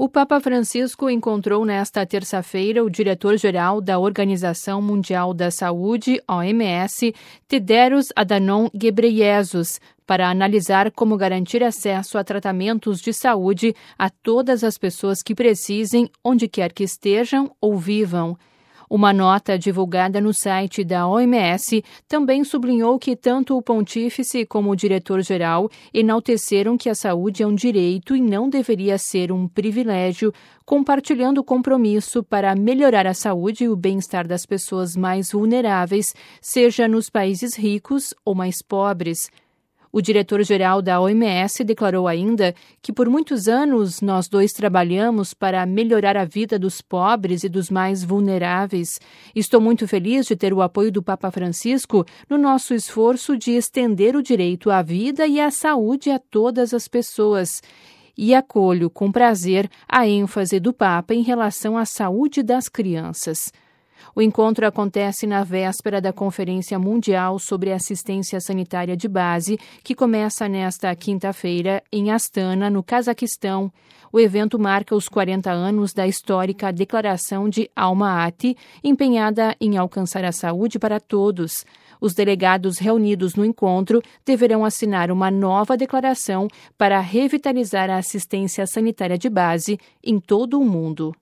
O Papa Francisco encontrou nesta terça-feira o diretor-geral da Organização Mundial da Saúde, OMS, Tedros Adhanom Ghebreyesus, para analisar como garantir acesso a tratamentos de saúde a todas as pessoas que precisem, onde quer que estejam ou vivam. Uma nota divulgada no site da OMS também sublinhou que tanto o pontífice como o diretor-geral enalteceram que a saúde é um direito e não deveria ser um privilégio, compartilhando o compromisso para melhorar a saúde e o bem-estar das pessoas mais vulneráveis, seja nos países ricos ou mais pobres. O diretor-geral da OMS declarou ainda que por muitos anos nós dois trabalhamos para melhorar a vida dos pobres e dos mais vulneráveis. Estou muito feliz de ter o apoio do Papa Francisco no nosso esforço de estender o direito à vida e à saúde a todas as pessoas. E acolho com prazer a ênfase do Papa em relação à saúde das crianças. O encontro acontece na véspera da Conferência Mundial sobre Assistência Sanitária de Base, que começa nesta quinta-feira em Astana, no Cazaquistão. O evento marca os 40 anos da histórica Declaração de Alma-Ati, empenhada em alcançar a saúde para todos. Os delegados reunidos no encontro deverão assinar uma nova declaração para revitalizar a assistência sanitária de base em todo o mundo.